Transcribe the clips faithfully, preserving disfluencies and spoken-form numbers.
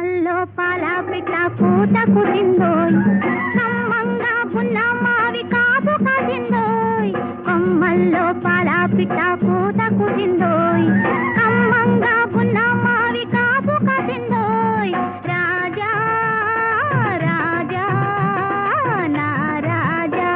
కొమ్మల్లో పాల పిట్ట పూత కుసిందోయ్ కమ్మంగా పున్న మావి కాపు కాసిందోయ్ కొమ్మల్లో పాల పిట్ట పూత కుసిందోయ్ కమ్మంగా పున్న మావి కాపు కాసిందోయ్ రాజా రాజా నా రాజా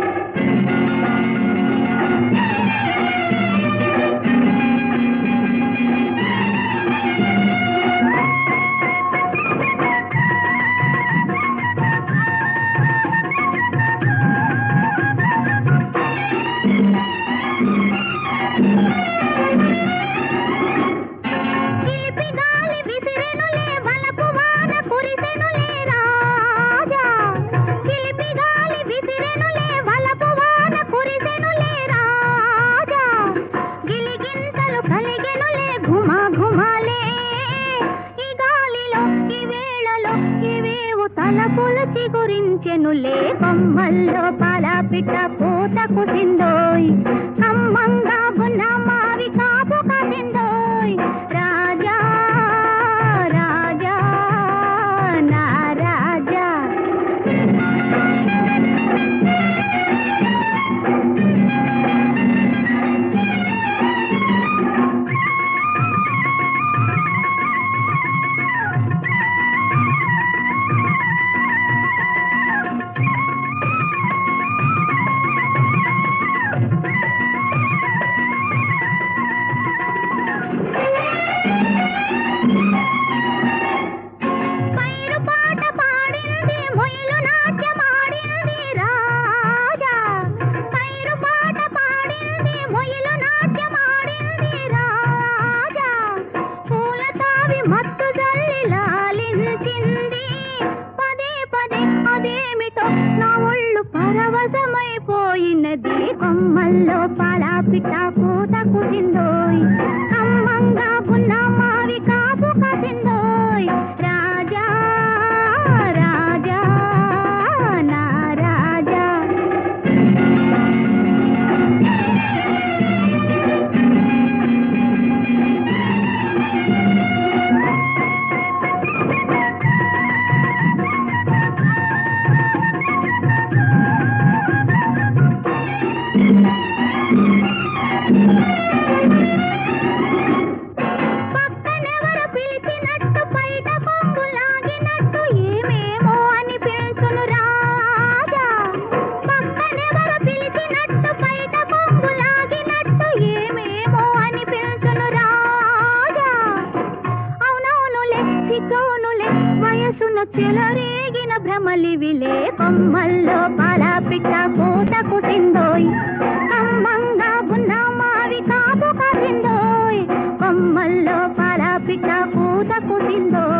తలపులచి గురించెనులే కొమ్మల్లో పాల పిట్ట పూత కుసిందోయ్ కమ్మంగా బున్న మావి కాపు కాసిందోయ్ రాజా రాజా నా రాజా పరవశమైపోయినది కొమ్మల్లో పాల పిట్ట పూత కుసిందోయ్ కమ్మంగా పున్న మావి కాపు కాసిందోయ్ రాజా రాజా నా రాజా పక్కనెవరు పిలిచినట్టు బయట కొంగు లాగినట్టు ఏమేమో అనిపించును రాజా పక్కనెవరు పిలిచినట్టు బయట కొంగు లాగినట్టు ఏమేమో అనిపించును రాజా అవునవునులే సిగ్గవునులే వయసును చెలరేగిన భ్రమలివిలే కొమ్మల్లో పాల పిట్ట పూత కుసిందోయ్ కమ్మంగా బున్న మావి కాపు కాసిందోయ్ కొమ్మల్లో పాల పిట్ట పూత కుసిందోయ్